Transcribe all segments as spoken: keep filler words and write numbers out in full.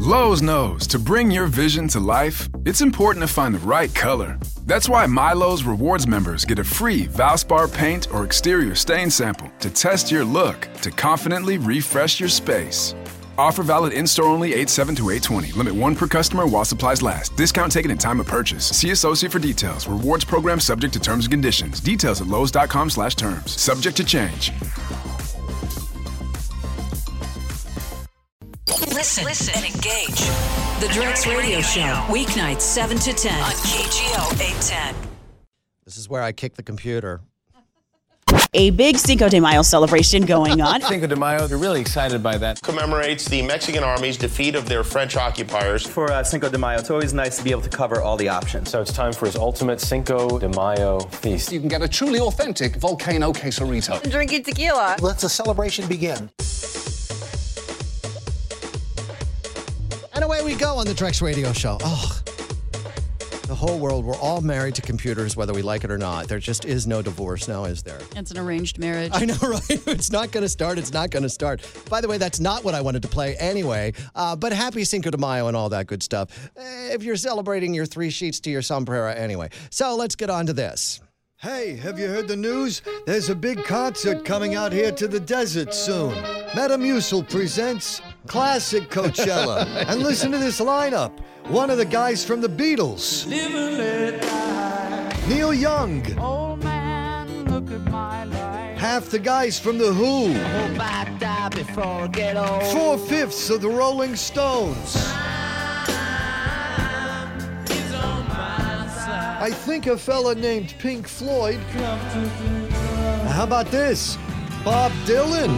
Lowe's knows to bring your vision to life, it's important to find the right color. That's why MyLowe's Rewards members get a free Valspar paint or exterior stain sample to test your look to confidently refresh your space. Offer valid in-store only eight seven to eight twenty. Limit one per customer while supplies last. Discount taken in time of purchase. See associate for details. Rewards program subject to terms and conditions. Details at lowes.com slash terms. Subject to change. Listen, Listen and engage. The Drex Radio Show. Weeknights seven to ten on K G O eight ten. This is where I kick the computer. A big Cinco de Mayo celebration going on. Cinco de Mayo, they're really excited by that. Commemorates the Mexican Army's defeat of their French occupiers. For uh, Cinco de Mayo, it's always nice to be able to cover all the options. So it's time for his ultimate Cinco de Mayo feast. You can get a truly authentic volcano quesarito. Drinking tequila. Let the celebration begin. And away we go on the Drex Radio Show. Oh, the whole world, we're all married to computers, whether we like it or not. There just is no divorce now, is there? It's an arranged marriage. I know, right? It's not going to start. It's not going to start. By the way, that's not what I wanted to play anyway. Uh, but happy Cinco de Mayo and all that good stuff. Uh, if you're celebrating your three sheets to your sombrero anyway. So let's get on to this. Hey, have you heard the news? There's a big concert coming out here to the desert soon. Metamucil presents Classic Coachella. And listen to this lineup. One of the guys from the Beatles. Neil Young. Old man, look at my life. Half the guys from The Who. I hope I die before I get old. Four-fifths of the Rolling Stones. I think a fella named Pink Floyd. How about this? Bob Dylan.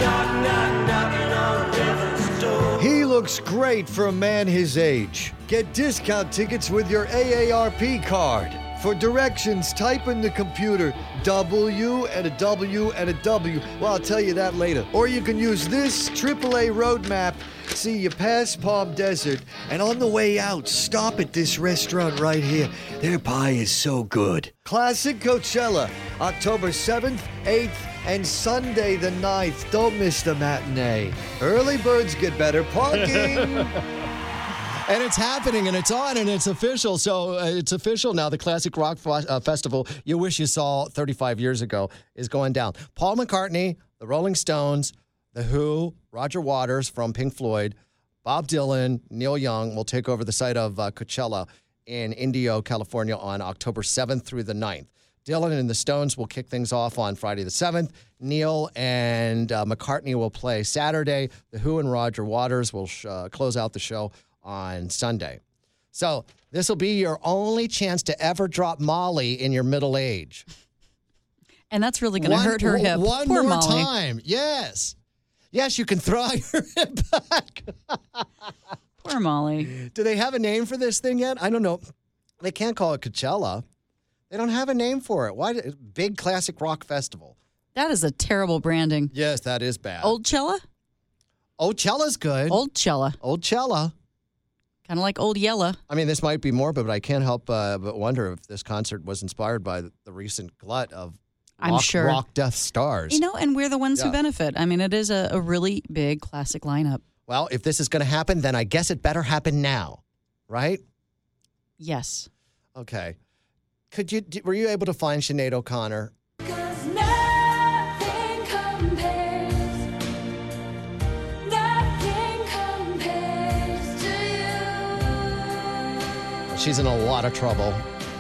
He looks great for a man his age. Get discount tickets with your A A R P card. For directions, type in the computer W and a W and a W. Well, I'll tell you that later. Or you can use this triple A road map. See, you pass Palm Desert, and on the way out, stop at this restaurant right here. Their pie is so good. Classic Coachella, October seventh, eighth, and Sunday the ninth. Don't miss the matinee. Early birds get better parking. And it's happening, and it's on, and it's official. So uh, it's official now. The Classic Rock F- uh, Festival you wish you saw thirty-five years ago is going down. Paul McCartney, the Rolling Stones, The Who, Roger Waters from Pink Floyd, Bob Dylan, Neil Young will take over the site of uh, Coachella in Indio, California on October seventh through the ninth. Dylan and the Stones will kick things off on Friday the seventh. Neil and uh, McCartney will play Saturday. The Who and Roger Waters will sh- uh, close out the show on Sunday. So this will be your only chance to ever drop Molly in your middle age. And that's really going to hurt her hip. One Poor more Molly. time. Yes. Yes, you can throw your hip back. Poor Molly. Do they have a name for this thing yet? I don't know. They can't call it Coachella. They don't have a name for it. Why? Did, Big Classic Rock Festival. That is a terrible branding. Yes, that is bad. Old Cella? Old Cella's good. Old Cella. Old Cella. Kind of like Old Yella. I mean, this might be morbid, but I can't help uh, but wonder if this concert was inspired by the, the recent glut of I'm rock, sure. rock death stars. You know, and we're the ones Yeah. who benefit. I mean, it is a, a really big classic lineup. Well, if this is going to happen, then I guess it better happen now, right? Yes. Okay. Could you? Were you able to find Sinead O'Connor? She's in a lot of trouble.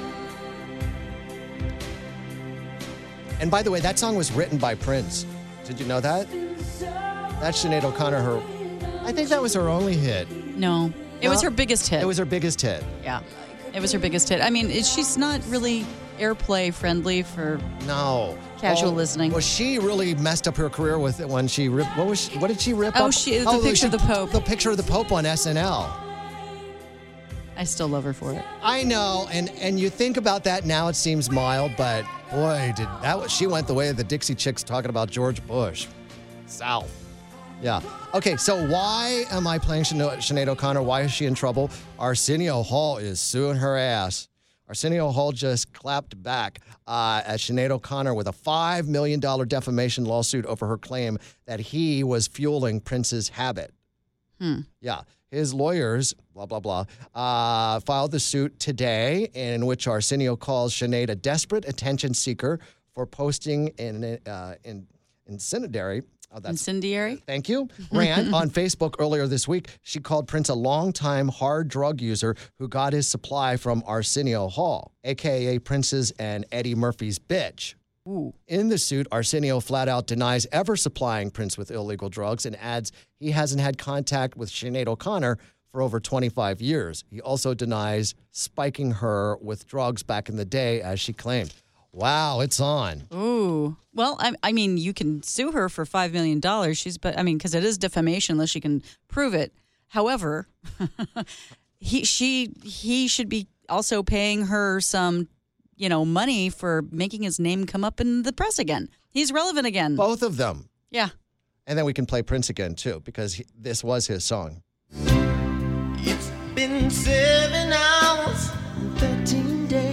And by the way, that song was written by Prince. Did you know that? That's Sinead O'Connor. Her, I think that was her only hit. No, it No? was her biggest hit. It was her biggest hit. Yeah, it was her biggest hit. I mean, it, she's not really airplay friendly for No. casual Oh, listening. Well, she really messed up her career with it when she ripped. What was? She, what did she rip Oh, up? she- the picture of the Pope. The picture of the Pope on S N L. I still love her for it. I know, and and you think about that now, it seems mild, but boy, did that was, she went the way of the Dixie Chicks talking about George Bush. South. Yeah. Okay, so why am I playing Sinead Sinead O'Connor? Why is she in trouble? Arsenio Hall is suing her ass. Arsenio Hall just clapped back uh, at Sinead O'Connor with a five million dollars defamation lawsuit over her claim that he was fueling Prince's habit. Hmm. Yeah. His lawyers, blah, blah, blah, uh, filed the suit today in which Arsenio calls Sinead a desperate attention seeker for posting an uh, in, incendiary. Oh, that's, Incendiary? Thank you. Rant on Facebook earlier this week. She called Prince a longtime hard drug user who got his supply from Arsenio Hall, a k a. Prince's and Eddie Murphy's bitch. Ooh. In the suit, Arsenio flat out denies ever supplying Prince with illegal drugs and adds he hasn't had contact with Sinead O'Connor for over twenty-five years. He also denies spiking her with drugs back in the day, as she claimed. Wow, it's on. Ooh. Well, I, I mean, you can sue her for five million dollars. She's, but I mean, because it is defamation unless she can prove it. However, he, she, he should be also paying her some, you know, money for making his name come up in the press again. He's relevant again. Both of them. Yeah. And then we can play Prince again, too, because he, this was his song. It's been seven hours and thirteen days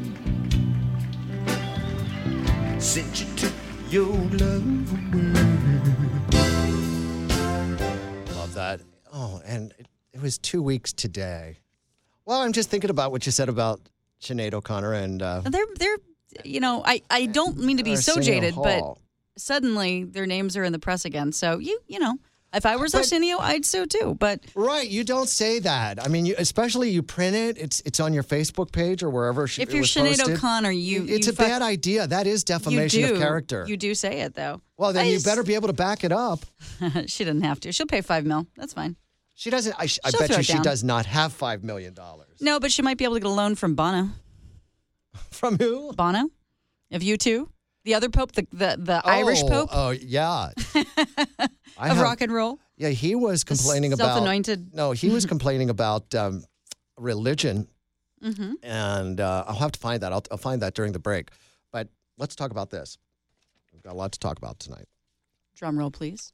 since you took your love away. Love that. Oh, and it, it was two weeks today. Well, I'm just thinking about what you said about Sinead O'Connor and... Uh, They're, they're, you know, I, I don't mean to be so Arsenio jaded, Hall. but suddenly their names are in the press again. So, you you know, if I was But- Arsenio, I'd sue too. But Right, you don't say that. I mean, you, especially you print it. It's it's on your Facebook page or wherever she, if it you're was Sinead posted. O'Connor, you It's you a fuck- bad idea. That is defamation you do, of character. You do say it though. Well, then I you just- better be able to back it up. She doesn't have to. She'll pay five mil. That's fine. She doesn't. I, sh- I She'll bet throw you it she down. does not have five million dollars. No, but she might be able to get a loan from Bono. From who? Bono, of U two, the other Pope, the the, the Irish Oh, Pope Oh yeah. I of have- rock and roll. Yeah, he was complaining about self-anointed. No, he was complaining about um, religion, Mm-hmm. and uh, I'll have to find that. I'll, I'll find that during the break. But let's talk about this. We've got a lot to talk about tonight. Drum roll, please.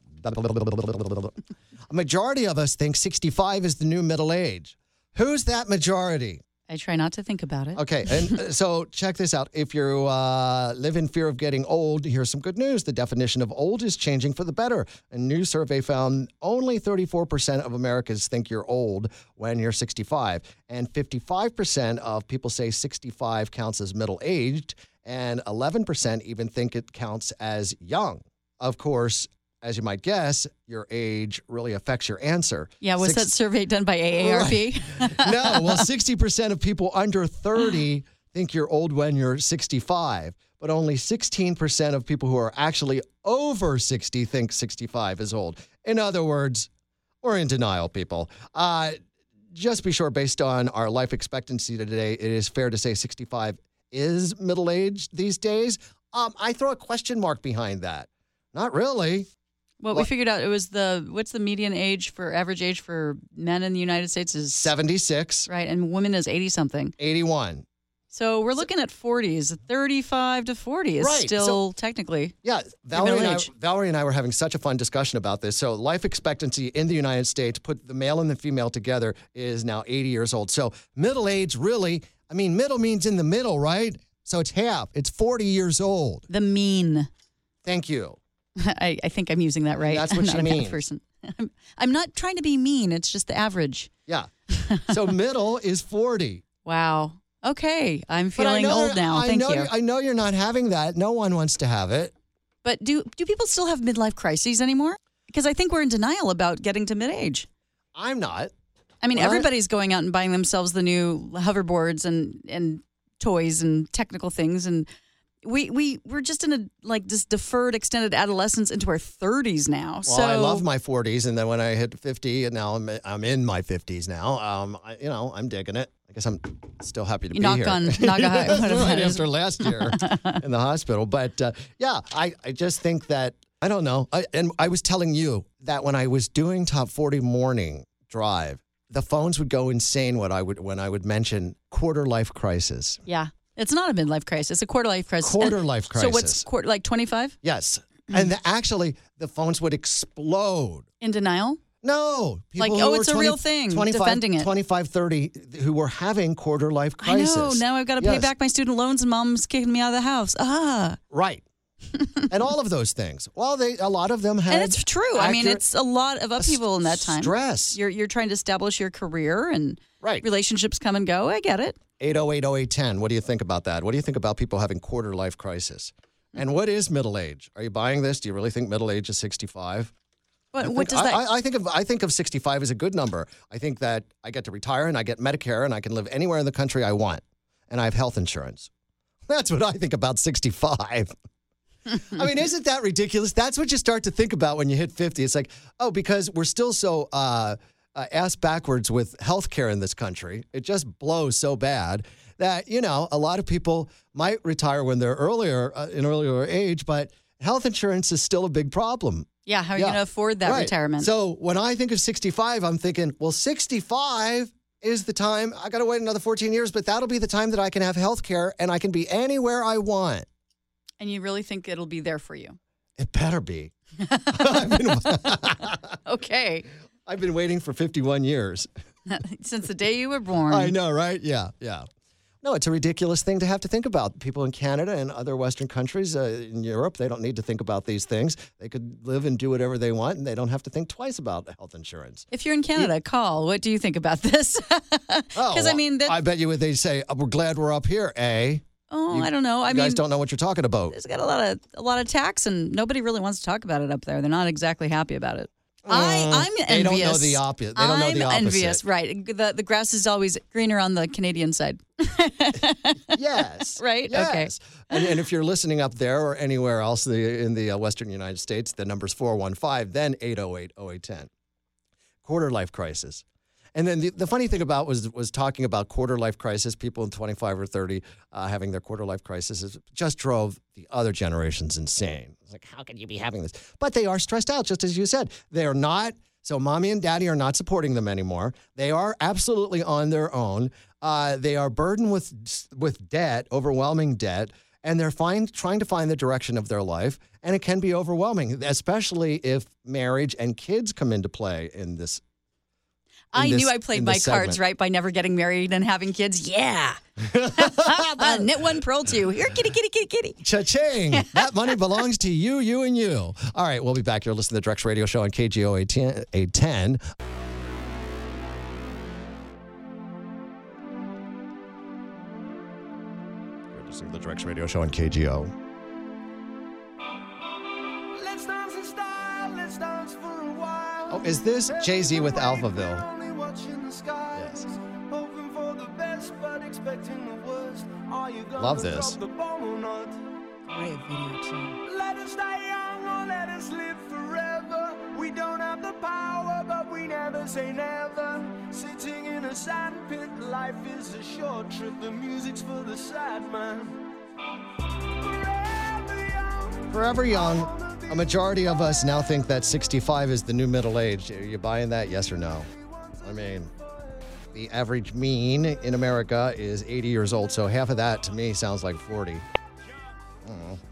A majority of us think sixty-five is the new middle age. Who's that majority? I try not to think about it. Okay, and uh, so check this out. If you uh, live in fear of getting old, here's some good news. The definition of old is changing for the better. A new survey found only thirty-four percent of Americans think you're old when you're sixty-five, and fifty-five percent of people say sixty-five counts as middle-aged, and eleven percent even think it counts as young. Of course, as you might guess, your age really affects your answer. Yeah, was Six- that survey done by A A R P? No, well, sixty percent of people under thirty think you're old when you're sixty-five, but only sixteen percent of people who are actually over sixty think sixty-five is old. In other words, we're in denial, people. Uh, just be sure, based on our life expectancy today, it is fair to say sixty-five is middle-aged these days. Um, I throw a question mark behind that. Not really. Well, we figured out it was the, what's the median age for, average age for men in the United States is seventy-six. Right, and women is eighty-something. eighty-one. So we're looking at forties. thirty-five to forty is Right, still so- technically Yeah, Valerie middle and, I, age. Valerie and I were having such a fun discussion about this. So life expectancy in the United States, put the male and the female together, is now eighty years old. So middle age, really, I mean, middle means in the middle, right? So it's half. It's forty years old. the mean. Thank you. I, I think I'm using that right. That's what I'm you not a mean. bad person. I'm, I'm not trying to be mean. It's just the average. Yeah. So middle is forty. Wow. Okay. I'm But I feeling know- old now. I Thank know you. you're- I know you're not having that. No one wants to have it. But do do people still have midlife crises anymore? Because I think we're in denial about getting to mid-age. I'm not. I mean, What? everybody's going out and buying themselves the new hoverboards and, and toys and technical things. And we, we, we're just in a, like, this deferred extended adolescence into our thirties now. Well, so I love my forties, and then when I hit fifty, and now I'm I'm in my fifties now. Um, I, you know, I'm digging it. I guess I'm still happy to You be knock here. on- knock on- That's whatever right, that is. after last year in the hospital, but uh, yeah, I I just think that I don't know. I, and I was telling you that when I was doing Top forty Morning Drive, the phones would go insane when I would when I would mention quarter life crisis. Yeah. It's not a midlife crisis. It's a quarter life crisis. Quarter And- life So what's crisis. quarter, like twenty-five? Yes, and the, actually the phones would explode. In denial? No. Like, people oh, who were it's a real thing, twenty-five, defending it. twenty-five, thirty who were having quarter life crisis. I know. Now I've got to pay Yes. back my student loans and mom's kicking me out of the house. Ah. Right. and all of those things. Well, they a lot of them have. And it's true. I mean, it's a lot of upheaval in that time. Stress. You're you're trying to establish your career and right. relationships come and go. I get it. eight oh eight oh eight one oh. What do you think about that? What do you think about people having quarter life crisis? And what is middle age? Are you buying this? Do you really think middle age is sixty-five? What, think, what does that? I, I think of I think of sixty-five as a good number. I think that I get to retire and I get Medicare and I can live anywhere in the country I want, and I have health insurance. That's what I think about sixty-five. I mean, isn't that ridiculous? That's what you start to think about when you hit fifty. It's like, oh, because we're still so uh, uh, ass backwards with healthcare in this country. It just blows so bad that, you know, a lot of people might retire when they're earlier, uh, in earlier age, but health insurance is still a big problem. Yeah, how are you going to afford that right. retirement? So when I think of sixty-five, I'm thinking, well, sixty-five is the time. I got to wait another fourteen years, but that'll be the time that I can have health care and I can be anywhere I want. And you really think it'll be there for you? It better be. I've been, okay. I've been waiting for fifty-one years. Since the day you were born. I know, right? Yeah, yeah. No, it's a ridiculous thing to have to think about. People in Canada and other Western countries, uh, in Europe, they don't need to think about these things. They could live and do whatever they want, and they don't have to think twice about health insurance. If you're in Canada, you, call. What do you think about this? Because, oh, I mean... That, I bet you they say, oh, we're glad we're up here, eh? Oh, you, I don't know. I you mean, guys don't know what you're talking about. There's got a lot of a lot of tax, and nobody really wants to talk about it up there. They're not exactly happy about it. Uh, I, I'm envious. They don't know the opposite. They don't I'm know the opposite. envious, right? The the grass is always greener on the Canadian side. Yes. Right? Yes. Okay. And, and if you're listening up there or anywhere else the, in the uh, Western United States, the number's four one five, then eight oh eight oh eight one oh. Quarter life crisis. And then the, the funny thing about was was talking about quarter life crisis, people in twenty-five or thirty uh, having their quarter life crisis, is just drove the other generations insane. It's like, how can you be having this? But they are stressed out, just as you said. They're not. So mommy and daddy are not supporting them anymore. They are absolutely on their own. Uh, they are burdened with with debt, overwhelming debt, and they're find, trying to find the direction of their life. And it can be overwhelming, especially if marriage and kids come into play in this. I this, knew I played my cards right by never getting married and having kids. Yeah. uh, knit one, pearl two. Here, kitty, kitty, kitty, kitty. Cha-ching. That money belongs to you, you, and you. All right, we'll be back here. Listen to the Drex Radio Show on K G O eight ten. You're listening to the Drex Radio Show on K G O. Let's dance in style. Let's dance for a while. Oh, is this Jay-Z with Alphaville? Yes. Hoping for the best, but expecting the worst. Are you gonna love this. drop the bomb or not? Great video, too. Let us die young or let us live forever. We don't have the power, but we never say never. Sitting in a sand pit, life is a short trip. The music's for the sad man. Forever young. Forever young. A majority of us now think that sixty-five is the new middle age. Are you buying that? Yes or no? I mean, the average mean in America is eighty years old, so half of that to me sounds like forty. I don't know.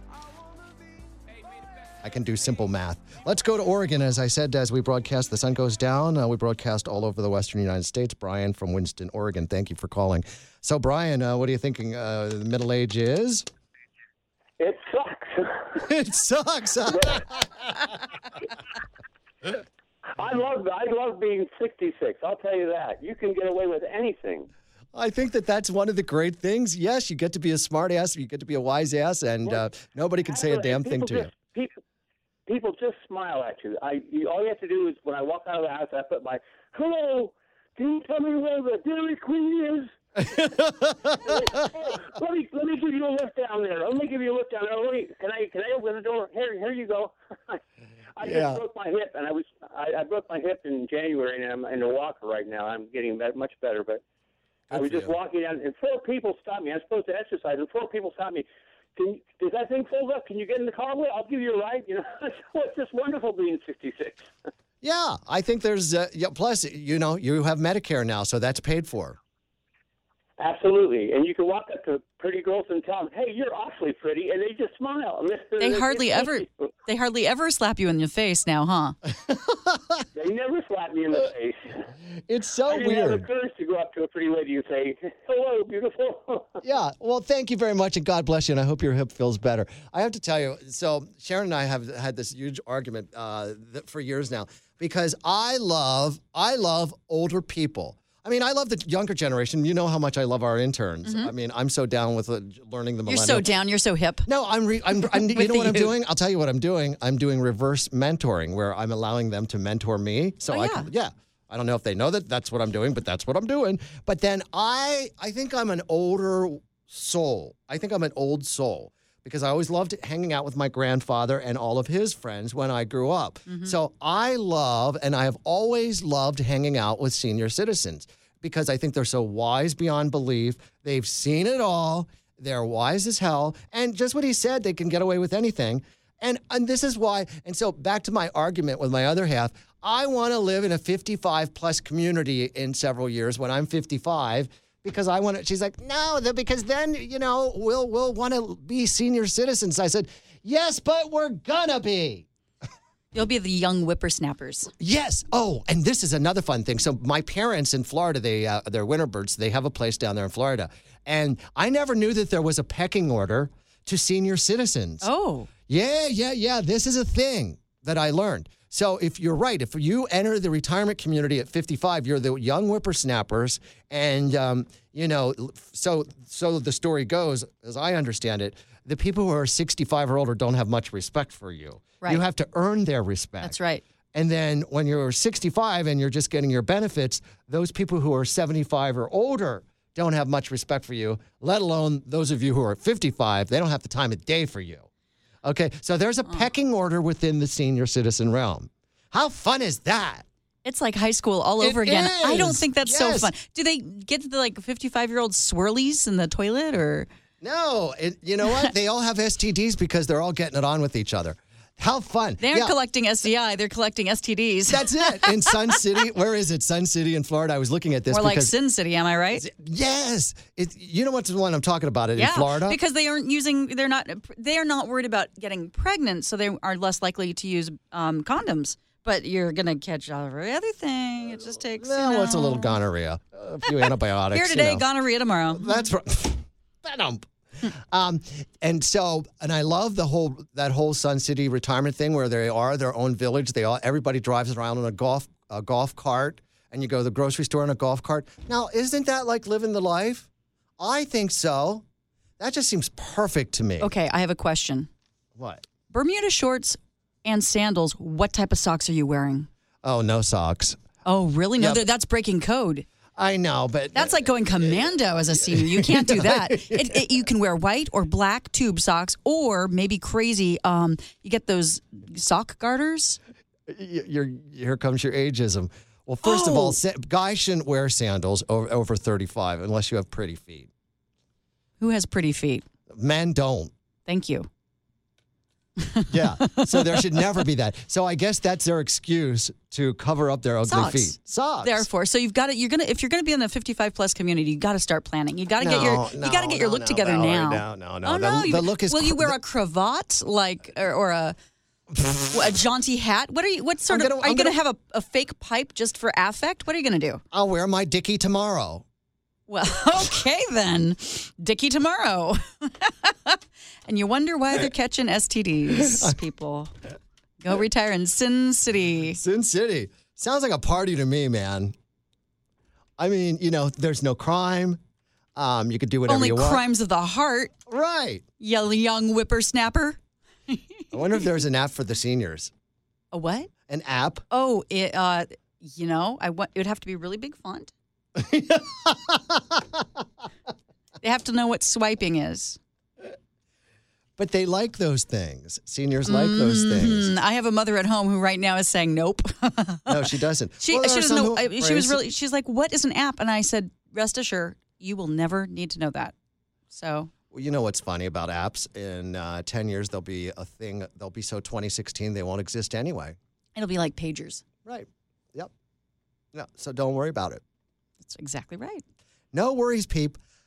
I can do simple math. Let's go to Oregon. As I said, as we broadcast, the sun goes down. Uh, we broadcast all over the western United States. Brian from Winston, Oregon, thank you for calling. So, Brian, uh, what are you thinking uh, the middle age is? It sucks. It sucks. I love I love being sixty-six. I'll tell you that. You can get away with anything. I think that that's one of the great things. Yes, you get to be a smart ass, you get to be a wise ass, and uh, nobody can say a damn thing to just, you. People, people just smile at you. I you, all you have to do is when I walk out of the house, I put my hello. Can you tell me where the Dairy Queen is? let me let me give you a lift down there. Let me give you a lift down there. Let me, can I can I open the door? Here here you go. I yeah. just broke my hip, and I was I, I broke my hip in January, and I'm in a walker right now. I'm getting much better, but Good I was just you. walking down, and four people stopped me. I'm supposed to exercise, and four people stopped me. Can you, does that thing fold up? Can you get in the car with it? I'll give you a ride. You know, it's just wonderful being sixty-six. Yeah, I think there's uh, yeah. Plus, you know, you have Medicare now, so that's paid for. Absolutely. And you can walk up to pretty girls and tell them, hey, you're awfully pretty, and they just smile. They hardly ever they hardly ever slap you in the face now, huh? They never slap me in the face. It's so I didn't weird. have the courage to go up to a pretty lady and say, hello, beautiful. Yeah. Well, thank you very much, and God bless you, and I hope your hip feels better. I have to tell you, so Sharon and I have had this huge argument uh, th- for years now because I love, I love older people. I mean, I love the younger generation. You know how much I love our interns. Mhm. I mean, I'm so down with uh, learning the You're millennial. so down. You're so hip. No, I'm. Re- I'm. I'm you With know what the I'm youth. doing? I'll tell you what I'm doing. I'm doing reverse mentoring, where I'm allowing them to mentor me. So Oh, I, yeah. can, yeah. I don't know if they know that that's what I'm doing, but that's what I'm doing. But then I, I think I'm an older soul. I think I'm an old soul because I always loved hanging out with my grandfather and all of his friends when I grew up. Mm-hmm. So I love, and I have always loved hanging out with senior citizens because I think they're so wise beyond belief. They've seen it all. They're wise as hell. And just what he said, they can get away with anything. And, and this is why, and so back to my argument with my other half, I want to live in a fifty-five plus community in several years when I'm fifty-five because I want to, she's like, no, the, because then, you know, we'll, we'll want to be senior citizens. I said, yes, but we're gonna be. You'll be the young whippersnappers. Yes. Oh, and this is another fun thing. So my parents in Florida, they uh, they're Winterbirds. They have a place down there in Florida, and I never knew that there was a pecking order to senior citizens. Oh. Yeah, yeah, yeah. This is a thing that I learned. So if you're right, if you enter the retirement community at fifty-five, you're the young whippersnappers, and um, you know, so so the story goes, as I understand it, the people who are sixty-five or older don't have much respect for you. Right. You have to earn their respect. That's right. And then when you're sixty-five and you're just getting your benefits, those people who are seventy-five or older don't have much respect for you, let alone those of you who are fifty-five. They don't have the time of day for you. Okay, so there's a pecking order within the senior citizen realm. How fun is that? It's like high school all It over again. I don't is. think that's Yes. so fun. Do they get the like fifty-five-year-old swirlies in the toilet or? No, it, you know what? They all have S T Ds because they're all getting it on with each other. How fun. They aren't Yeah. collecting S T I, they're collecting S T Ds. That's it. In Sun City, where is it? Sun City in Florida. I was looking at this More like because Sin City, am I right? yes, it, you know what's the one I'm talking about? It Yeah, in Florida. because they aren't using. They're not. They are not worried about getting pregnant, so they are less likely to use um, condoms. But you're gonna catch every other thing. It just takes. Well, you know, it's a little gonorrhea, a few antibiotics. Here today, you know. gonorrhea tomorrow. That's right. Venom. um, and so, and I love the whole that whole Sun City retirement thing where they are their own village. They all everybody drives around on a golf a golf cart, and you go to the grocery store in a golf cart. Now, isn't that like living the life? I think so. That just seems perfect to me. Okay, I have a question. What? Bermuda shorts and sandals. What type of socks are you wearing? Oh, no socks. Oh, really? No, Yeah. th- that's breaking code. I know, but That's like going commando as a senior. You can't do that. It, it, you can wear white or black tube socks, or maybe crazy. Um, you get those sock garters. Y- You're, here comes your ageism. Well, first of all, Oh. sa- guys shouldn't wear sandals over, over thirty-five unless you have pretty feet. Who has pretty feet? Men don't. Thank you. Yeah. So there should never be that. So I guess that's their excuse to cover up their ugly Socks. feet. Socks. Therefore, so you've got to. You're gonna. If you're gonna be in the fifty-five plus community, you got to start planning. You got to get your. No, you got to no, get your no, look no, together no, now. no, no, no. Oh The- no. the You- look is Will you cr- wear the- a cravat, like, or, or a a jaunty hat? What are you? What sort I'm of? gonna- are you I'm gonna, gonna- have a, a fake pipe just for affect? What are you gonna do? I'll wear my Dickie tomorrow. Well, okay then, Dickie tomorrow. And you wonder why they're catching S T Ds. People, go retire in Sin City. Sin City. Sounds like a party to me, man. I mean, you know, there's no crime. Um, you could do whatever Only you want. crimes of the heart. Right. You young whippersnapper. I wonder if there's an app for the seniors. A what? An app? Oh, it, uh, you know, I want, it would have to be really big font. They have to know what swiping is. But they like those things. Seniors like those things. Mm, I have a mother at home who right now is saying nope. No, she doesn't. She, Well, there she are doesn't some know. who- I- She was right? really. She's like, "What is an app?" And I said, "Rest assured, you will never need to know that." So Well, you know what's funny about apps? In uh, ten years, they'll be a thing. They'll be so twenty sixteen, they won't exist anyway. it'll be like pagers. Right. Yep. No, so don't worry about it. That's exactly right. No worries, peep.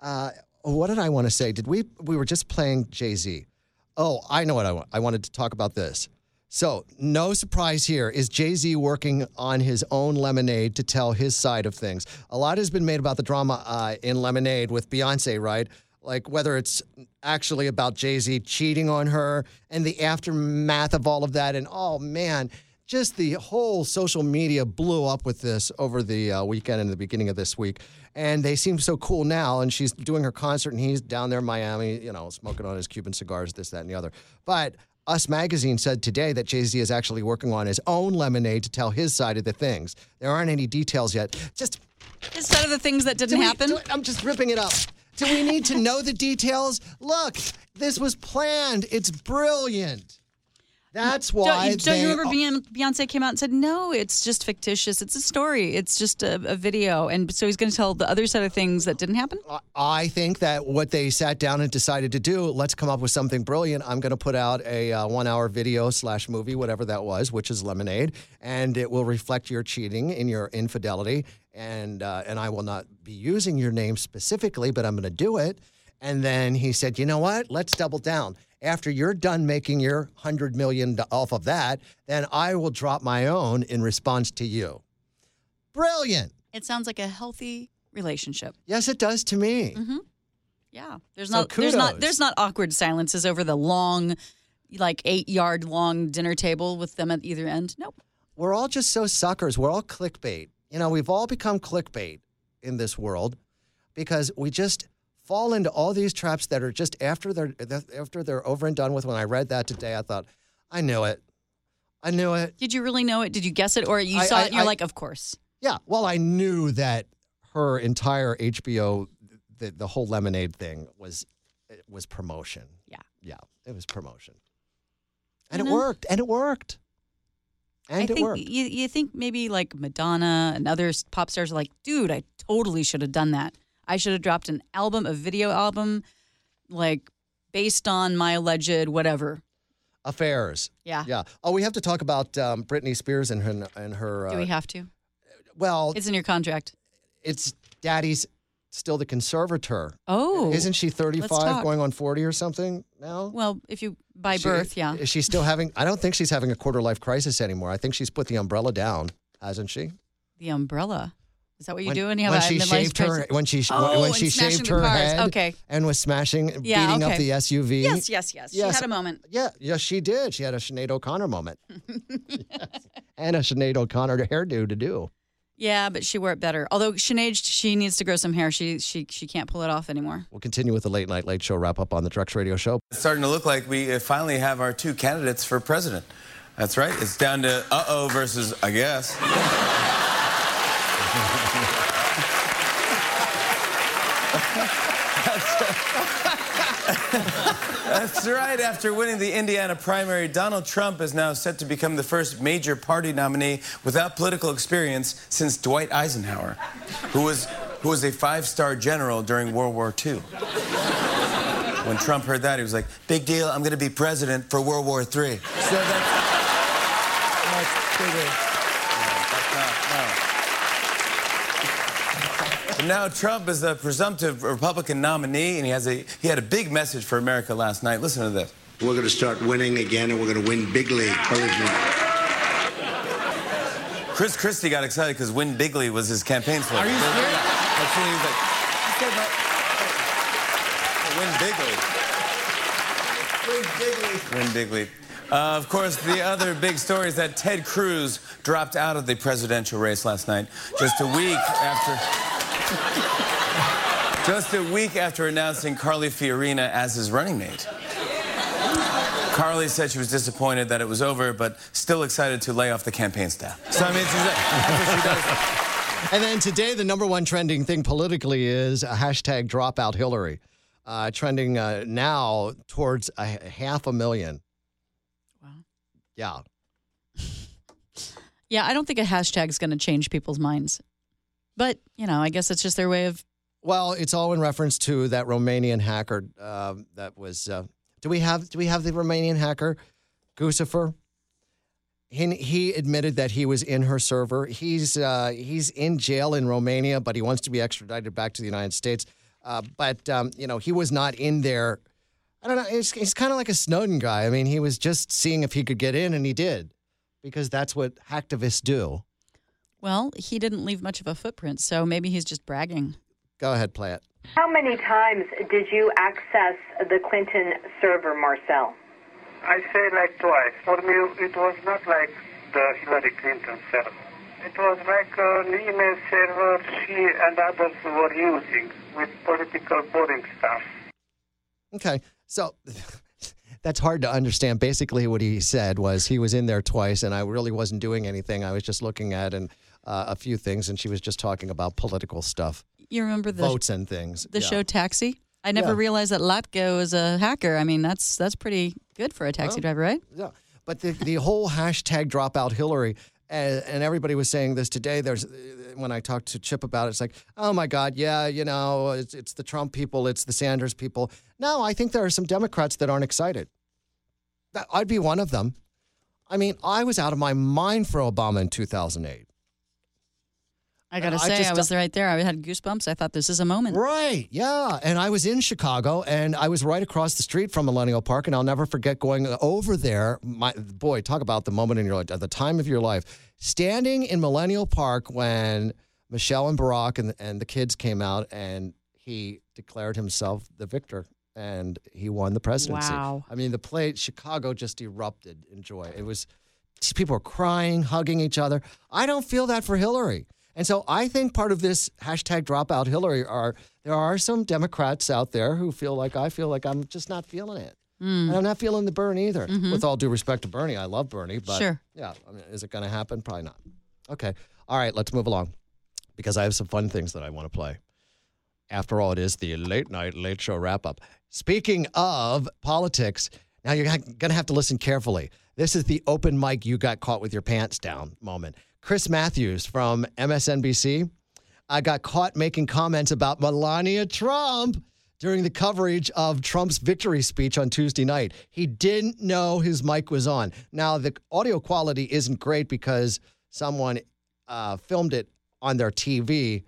Uh, what did I want to say? Did we? We were just playing Jay-Z. Oh, I know what I want. I wanted to talk about this. So, no surprise here. Is Jay-Z working on his own Lemonade to tell his side of things? A lot has been made about the drama uh, in Lemonade with Beyonce, right? Like whether it's actually about Jay-Z cheating on her and the aftermath of all of that. And, oh, man, just the whole social media blew up with this over the uh, weekend and the beginning of this week. And they seem so cool now. And she's doing her concert, and he's down there in Miami, you know, smoking on his Cuban cigars, this, that, and the other. But Us Magazine said today that Jay-Z is actually working on his own Lemonade to tell his side of the things. There aren't any details yet. Just instead of the things that didn't we, happen. do, I'm just ripping it up. Do we need to know the details? Look, this was planned. It's brilliant. That's why. Don't, don't they, you remember Beyonce came out and said, no, it's just fictitious. It's a story. It's just a, a video. And so he's going to tell the other side of things that didn't happen? I think that what they sat down and decided to do, let's come up with something brilliant. I'm going to put out a uh, one-hour video slash movie, whatever that was, which is Lemonade, and it will reflect your cheating and your infidelity. And uh, and I will not be using your name specifically, but I'm going to do it. And then he said, you know what? Let's double down. After you're done making your one hundred million dollars off of that, then I will drop my own in response to you. Brilliant. It sounds like a healthy relationship. Yes, it does to me. Mm-hmm. Yeah. There's So not there's not kudos. there's not awkward silences over the long, like eight yard long dinner table with them at either end. Nope. We're all just so suckers. We're all clickbait. You know, we've all become clickbait in this world because we just fall into all these traps that are just after they're after they're over and done with. When I read that today, I thought, I knew it. I knew it. Did you really know it? Did you guess it? Or you I- saw I- it and you're I- like, of course. Yeah. Well, I knew that her entire H B O, the, the whole Lemonade thing was it was promotion. Yeah. Yeah. It was promotion. And You it know? worked. And it worked. And I it think worked. You, you think maybe like Madonna and other s- pop stars are like, dude, I totally should have done that. I should have dropped an album, a video album, like based on my alleged whatever. Affairs. Yeah. Yeah. Oh, we have to talk about um, Britney Spears and her. And her Do uh, we have to? Well, It's in your contract. it's daddy's still the conservator. Oh. Isn't she Let's thirty-five talk. going on forty or something now? Well, if you by She- birth, yeah. Is she still having, I don't think she's having a quarter life crisis anymore. I think she's put the umbrella down, hasn't she? The umbrella. Is that what you When, do when you have when a she midlife shaved her, crisis? when she, Oh, when and she smashing shaved the her cars. head Okay. and was smashing, Yeah, beating okay. up the S U V. Yes, yes, yes. She had a moment. Yeah, yes, she did. She had a Sinead O'Connor moment. Yes. And a Sinead O'Connor hairdo to do. Yeah, but she wore it better. Although Sinead, she needs to grow some hair. She she she can't pull it off anymore. We'll continue with the Late Night Late Show wrap up on the Drex Radio Show. It's starting to look like we uh, finally have our two candidates for president. That's right. It's down to uh-oh versus I guess. That's right. After winning the Indiana primary, Donald Trump is now set to become the first major party nominee without political experience since Dwight Eisenhower, who was, who was a five-star general during World War Two. When Trump heard that, he was like, big deal, I'm going to be president for World War Three. So that's... that's bigger. But now Trump is the presumptive Republican nominee, and he has a he had a big message for America last night. Listen to this. We're going to start winning again, and we're going to win bigly. Encouragement. Chris Christie got excited because "Win Bigly" was his campaign slogan. Are you serious? That's what he was like. He said, "Win Bigly." Win Bigly. Win Bigly. Uh, of course, the other big story is that Ted Cruz dropped out of the presidential race last night, just a week after. Just a week after announcing Carly Fiorina as his running mate. Carly said she was disappointed that it was over, but still excited to lay off the campaign staff. So, I mean, she's, that's what she does. And then today, the number one trending thing politically is a hashtag dropout Hillary. Uh, trending uh, now towards a h- half a million. Wow. Yeah. Yeah, I don't think a hashtag is going to change people's minds. But, you know, I guess it's just their way of... Well, it's all in reference to that Romanian hacker uh, that was... Uh, do we have do we have the Romanian hacker, Guccifer? He, he admitted that he was in her server. He's uh, he's in jail in Romania, but he wants to be extradited back to the United States. Uh, but, um, you know, he was not in there. I don't know. He's, he's kind of like a Snowden guy. I mean, he was just seeing if he could get in, and he did, because that's what hacktivists do. Well, he didn't leave much of a footprint, so maybe he's just bragging. Go ahead, play it. How many times did you access the Clinton server, Marcel? I say like twice. For me, it was not like the Hillary Clinton server. It was like an email server she and others were using with political boring stuff. Okay, so that's hard to understand. Basically, what he said was he was in there twice, and I really wasn't doing anything. I was just looking at and uh, a few things, and she was just talking about political stuff. You remember the votes and things. The yeah. show Taxi? I never Yeah. realized that Latko is a hacker. I mean, that's that's pretty good for a taxi Well, driver, right? Yeah, but the the whole hashtag dropout Hillary, and, and everybody was saying this today. There's when I talked to Chip about it, it's like, oh my God, yeah, you know, it's, it's the Trump people, it's the Sanders people. No, I think there are some Democrats that aren't excited. That, I'd be one of them. I mean, I was out of my mind for Obama in two thousand eight. I got to And I say, I, just- was right there. I had goosebumps. I thought this is a moment. Right, yeah. And I was in Chicago, and I was right across the street from Millennial Park, and I'll never forget going over there. My boy, talk about the moment in your life, at the time of your life. Standing in Millennial Park when Michelle and Barack and, and the kids came out, and he declared himself the victor, and he won the presidency. Wow. I mean, the play, Chicago just erupted in joy. It was, people were crying, hugging each other. I don't feel that for Hillary. And so I think part of this hashtag dropout Hillary are there are some Democrats out there who feel like I feel like I'm just not feeling it. Mm. And I'm not feeling the Bernie either. Mhm. With all due respect to Bernie, I love Bernie, but Sure. yeah, I mean, is it going to happen? Probably not. Okay. All right, let's move along because I have some fun things that I want to play. After all, it is the late night late show wrap up. Speaking of politics, now you're going to have to listen carefully. This is the open mic you got caught with your pants down moment. Chris Matthews from M S N B C I got caught making comments about Melania Trump during the coverage of Trump's victory speech on Tuesday night. He didn't know his mic was on. Now, the audio quality isn't great because someone uh, filmed it on their T V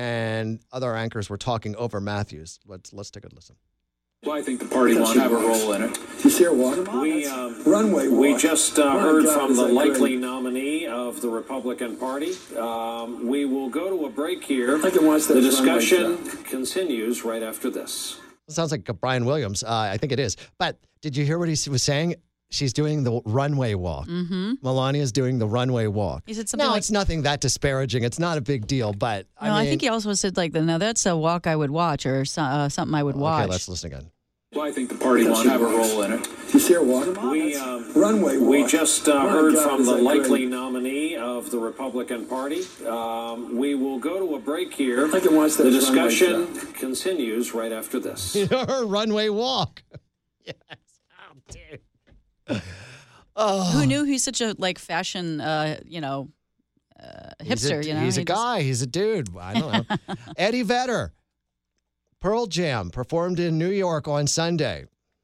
and other anchors were talking over Matthews. Let's, let's take a listen. Well, I think the party wants to have a role in it. Did you see her walk? We, um, Runway walk. we just uh, My heard God, from is the that likely great. nominee of the Republican Party. Um, we will go to a break here. I think it wants that the runway discussion shot. continues right after this. Sounds like Brian Williams. Uh, I think it is. But did you hear what he was saying? She's doing the runway walk. Mm-hmm. Melania's doing the runway walk. He said something No, like, it's nothing that disparaging. It's not a big deal, but no, I I, mean, think he also said like, no, that's a walk I would watch or so- uh, something I would watch. Okay, let's listen again. Well, I think the party wants to have a role in it. Did you see her walk? We, um, Runway walk. we just uh, My heard God, from is the that likely great. nominee of the Republican Party. Um, we will go to a break here. I think it wants that the runway discussion shot. continues right after this. Her runway walk. Yes. Oh, dude. Oh. Who knew he's such a like fashion, uh, you know, uh, He's hipster? a, you know, he's a He just- guy. He's a dude. I don't know. Eddie Vedder, Pearl Jam, performed in New York on Sunday.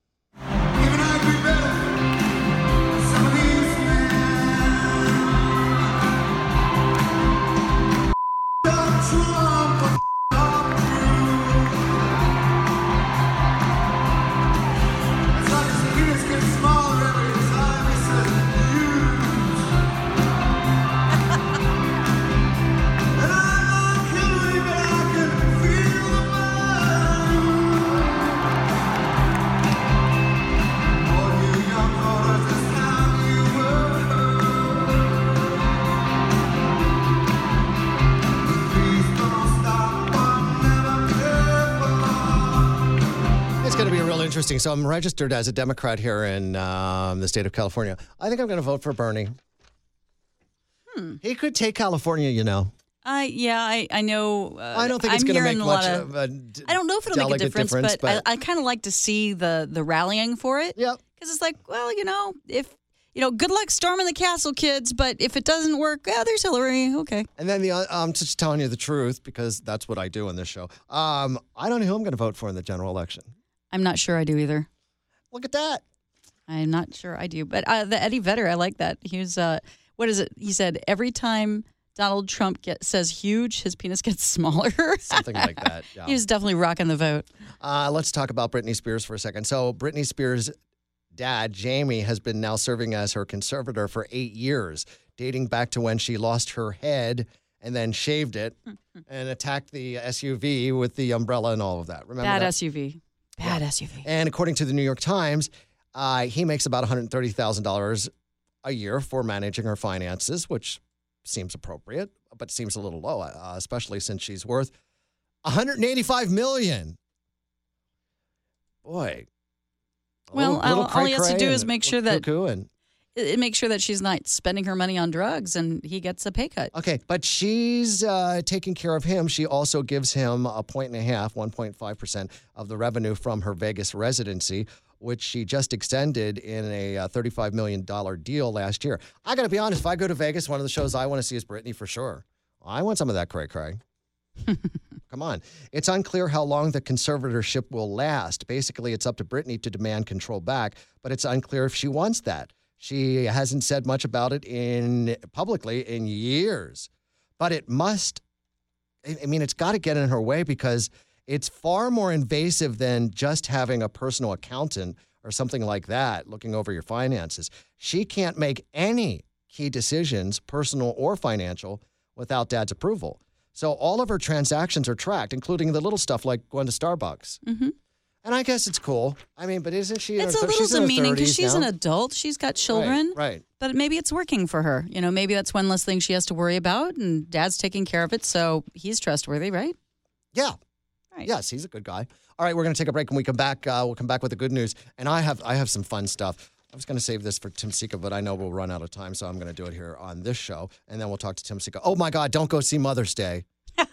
It's going to be real interesting. So I'm registered as a Democrat here in um, the state of California. I think I'm going to vote for Bernie. Hmm. He could take California, you know. I yeah, I I know. Uh, I don't think it's I'm going to hearing make a lot much of. of a d- I don't know if it'll make a delegate difference, difference, but, but- I, I kind of like to see the the rallying for it. Yep. Because it's like, well, you know, if you know, good luck storming the castle, kids. But if it doesn't work, yeah, there's Hillary. Okay. And then the uh, I'm just telling you the truth because that's what I do in this show. Um, I don't know who I'm going to vote for in the general election. I'm not sure I do either. Look at that. I'm not sure I do. But uh, the Eddie Vedder, I like that. He was, uh, what is it? He said, every time Donald Trump get, says huge, his penis gets smaller. Something like that. Yeah. He was definitely rocking the vote. Uh, let's talk about Britney Spears for a second. So Britney Spears' dad, Jamie, has been now serving as her conservator for eight years, dating back to when she lost her head and then shaved it and attacked the S U V with the umbrella and all of that. Remember Bad that? S U V. Bad yeah. S U V. And according to the New York Times, uh, he makes about one hundred thirty thousand dollars a year for managing her finances, which seems appropriate, but seems a little low, uh, especially since she's worth one hundred eighty-five million dollars. Boy. Well, little, little all he has to do is make sure that and, it make sure that she's not spending her money on drugs and he gets a pay cut. Okay, but she's uh, taking care of him. She also gives him a point and a half, one point five percent of the revenue from her Vegas residency, which she just extended in a uh, thirty-five million dollars deal last year. I got to be honest, if I go to Vegas, one of the shows I want to see is Britney for sure. I want some of that cray-cray. Come on. It's unclear how long the conservatorship will last. Basically, it's up to Britney to demand control back, but it's unclear if she wants that. She hasn't said much about it in publicly in years, but it must, I mean, it's got to get in her way because it's far more invasive than just having a personal accountant or something like that looking over your finances. She can't make any key decisions, personal or financial, without Dad's approval. So all of her transactions are tracked, including the little stuff like going to Starbucks. Mm-hmm. And I guess it's cool. I mean, but isn't she? It's in her, a little she's in her demeaning because she's now. an adult. She's got children. Right, right. But maybe it's working for her. You know, maybe that's one less thing she has to worry about, and Dad's taking care of it, so he's trustworthy, right? Yeah. Right. Yes, he's a good guy. All right, we're going to take a break. When we come back, uh, we'll come back with the good news. And I have I have some fun stuff. I was going to save this for Tim Sika, but I know we'll run out of time, so I'm going to do it here on this show. And then we'll talk to Tim Sika. Oh, my God, don't go see Mother's Day.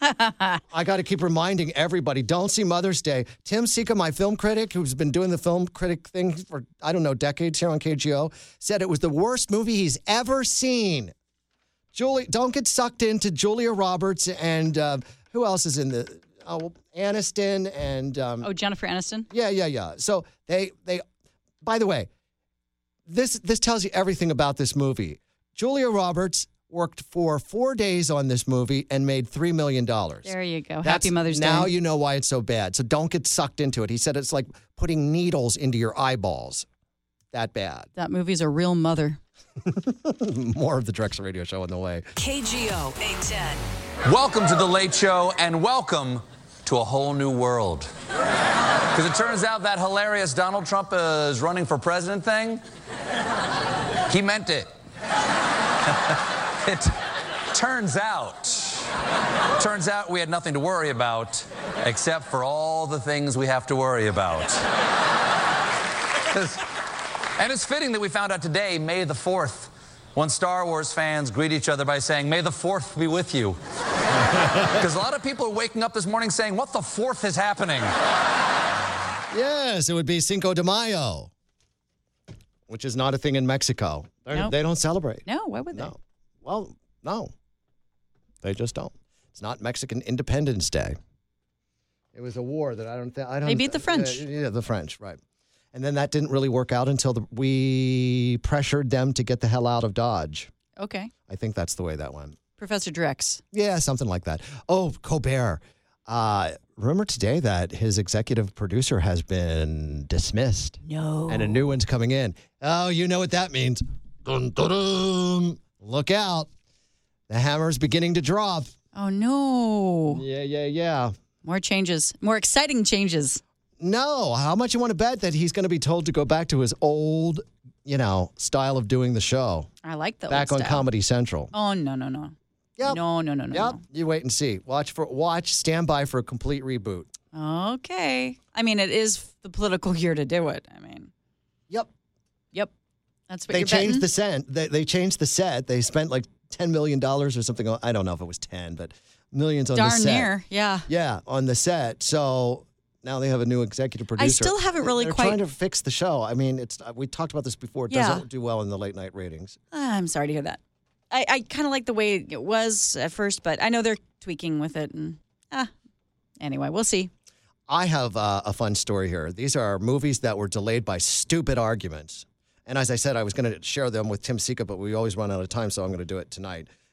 I got to keep reminding everybody, don't see Mother's Day. Tim Sika, my film critic, who's been doing the film critic thing for, I don't know, decades here on K G O, said it was the worst movie he's ever seen. Julie, don't get sucked into Julia Roberts and uh, who else is in the, oh, Aniston and... Um, oh, Jennifer Aniston? Yeah, yeah, yeah. So they, they, by the way, this this tells you everything about this movie. Julia Roberts worked for four days on this movie and made three million dollars. There you go. That's, Happy Mother's Day. Now you know why it's so bad. So don't get sucked into it. He said it's like putting needles into your eyeballs. That bad. That movie's a real mother. More of the Drexel Radio Show on the way. K G O eight ten. Welcome to The Late Show, and welcome to a whole new world. Because it turns out that hilarious Donald Trump is running for president thing, he meant it. It turns out, turns out we had nothing to worry about except for all the things we have to worry about. And it's fitting that we found out today, May the fourth, when Star Wars fans greet each other by saying, "May the fourth be with you." Because a lot of people are waking up this morning saying, what the fourth is happening? Yes, it would be Cinco de Mayo, which is not a thing in Mexico. Nope. They don't celebrate. No, why would they? No. Well, no. They just don't. It's not Mexican Independence Day. It was a war that I don't think... I don't. They beat the French. Uh, yeah, the French, right. And then that didn't really work out until the, we pressured them to get the hell out of Dodge. Okay. I think that's the way that went. Professor Drex. Yeah, something like that. Oh, Colbert. Uh, rumor today that his executive producer has been dismissed. No. And a new one's coming in. Oh, you know what that means. Dun, dun, dun. Look out. The hammer's beginning to drop. Oh, no. Yeah, yeah, yeah. More changes. More exciting changes. No. How much you want to bet that he's going to be told to go back to his old, you know, style of doing the show? I like that. Back on style. Comedy Central. Oh, no, no, no. Yep. No, no, no, no. Yep. No. You wait and see. Watch for watch. Stand by for a complete reboot. Okay. I mean, it is the political year to do it. I mean. Yep. Yep. That's what they you're changed betting? the set. They, they changed the set. They spent like ten million dollars or something. I don't know if it was ten, but millions on Darn the set. near. Yeah. Yeah, on the set. So now they have a new executive producer. I still haven't really They're quite. trying to fix the show. I mean, it's we talked about this before. It Yeah. doesn't do well in the late night ratings. I'm sorry to hear that. I, I kind of like the way it was at first, but I know they're tweaking with it. And ah, anyway, we'll see. I have uh, a fun story here. These are movies that were delayed by stupid arguments. And as I said, I was going to share them with Tim Sika, but we always run out of time, so I'm going to do it tonight.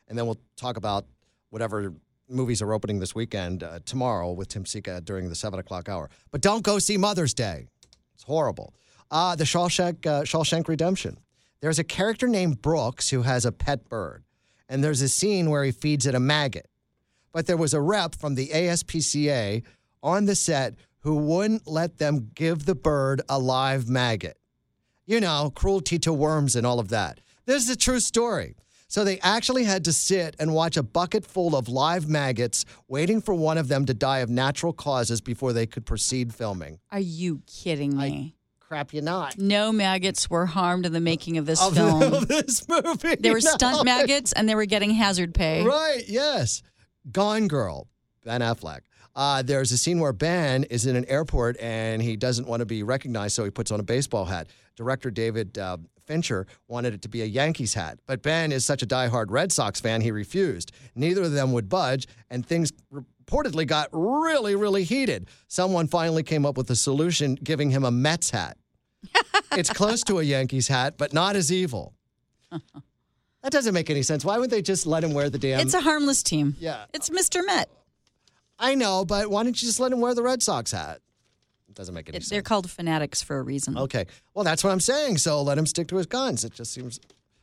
And then we'll talk about whatever movies are opening this weekend uh, tomorrow with Tim Sika during the seven o'clock hour. But don't go see Mother's Day. It's horrible. Uh, the Shawshank, uh, Shawshank Redemption. There's a character named Brooks who has a pet bird. And there's a scene where he feeds it a maggot. But there was a rep from the A S P C A on the set who wouldn't let them give the bird a live maggot. You know, cruelty to worms and all of that. This is a true story. So they actually had to sit and watch a bucket full of live maggots waiting for one of them to die of natural causes before they could proceed filming. Are you kidding me? I, crap, you're not. No maggots were harmed in the making of this of, film. Of this movie. They were no. stunt maggots and they were getting hazard pay. Right, yes. Gone Girl, Ben Affleck. Uh, there's a scene where Ben is in an airport and he doesn't want to be recognized, so he puts on a baseball hat. Director David uh, Fincher wanted it to be a Yankees hat, but Ben is such a diehard Red Sox fan, he refused. Neither of them would budge, and things reportedly got really, really heated. Someone finally came up with a solution, giving him a Mets hat. It's close to a Yankees hat, but not as evil. That doesn't make any sense. Why would they just let him wear the damn... It's a harmless team. Yeah. It's Mister Met. I know, but why don't you just let him wear the Red Sox hat? It doesn't make any it, sense. They're called fanatics for a reason. Okay. Well, that's what I'm saying. So let him stick to his guns. It just seems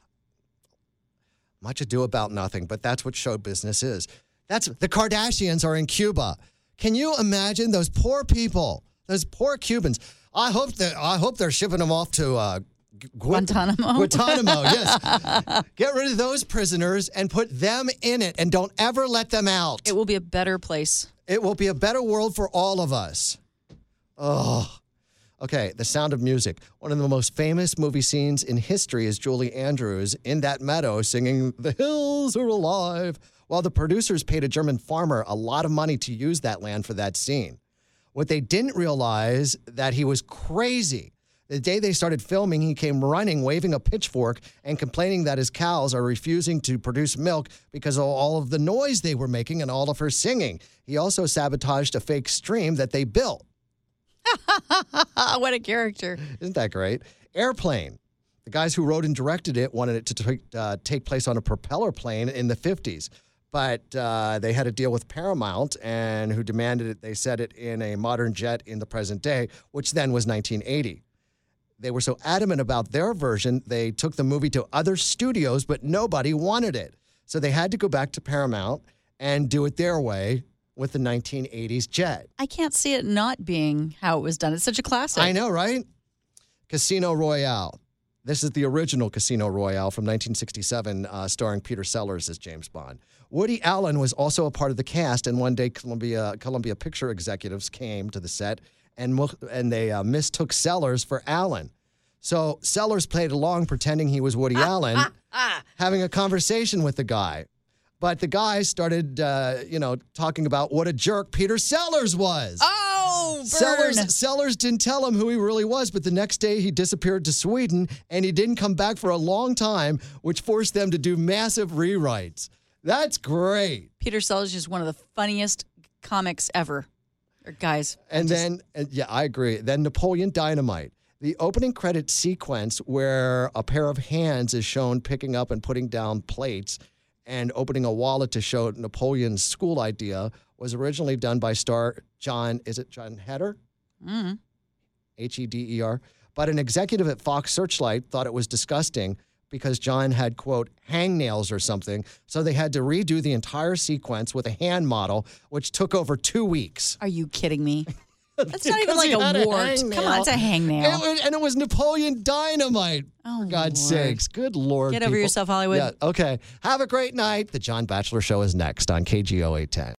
much ado about nothing, but that's what show business is. That's the Kardashians are in Cuba. Can you imagine those poor people, those poor Cubans? I hope that I hope they're shipping them off to uh, Gu- Guantanamo. Guantanamo, yes. Get rid of those prisoners and put them in it, and don't ever let them out. It will be a better place. It will be a better world for all of us. Oh. Okay, The Sound of Music. One of the most famous movie scenes in history is Julie Andrews in that meadow singing, "The Hills Are Alive," while the producers paid a German farmer a lot of money to use that land for that scene. What they didn't realize that he was crazy. The day they started filming, he came running, waving a pitchfork, and complaining that his cows are refusing to produce milk because of all of the noise they were making and all of her singing. He also sabotaged a fake stream that they built. What a character. Isn't that great? Airplane. The guys who wrote and directed it wanted it to t- uh, take place on a propeller plane in the fifties. But uh, they had a deal with Paramount, and who demanded it, they set it in a modern jet in the present day, which then was nineteen eighty. They were so adamant about their version, they took the movie to other studios, but nobody wanted it. So they had to go back to Paramount and do it their way with the nineteen eighties jet. I can't see it not being how it was done. It's such a classic. I know, right? Casino Royale. This is the original Casino Royale from nineteen sixty-seven, uh, starring Peter Sellers as James Bond. Woody Allen was also a part of the cast, and one day Columbia Columbia Picture executives came to the set, and and they uh, mistook Sellers for Allen. So Sellers played along, pretending he was Woody Allen, having a conversation with the guy. But the guy started, uh, you know, talking about what a jerk Peter Sellers was. Oh, burn. Sellers, Sellers didn't tell him who he really was, but the next day he disappeared to Sweden, and he didn't come back for a long time, which forced them to do massive rewrites. That's great. Peter Sellers is one of the funniest comics ever. Or guys. And just... then, and yeah, I agree. Then Napoleon Dynamite. The opening credit sequence where a pair of hands is shown picking up and putting down plates and opening a wallet to show Napoleon's school idea was originally done by star John, is it John Heder? Mm-hmm. H E D E R. But an executive at Fox Searchlight thought it was disgusting because John had, quote, hangnails or something. So they had to redo the entire sequence with a hand model, which took over two weeks. Are you kidding me? That's not even like a wart. A Come on, it's a hangnail. It was, and it was Napoleon Dynamite. Oh, for God's Lord. sakes. Good Lord. Get over people. yourself, Hollywood. Yeah, okay. Have a great night. The John Batchelor Show is next on K G O eight ten.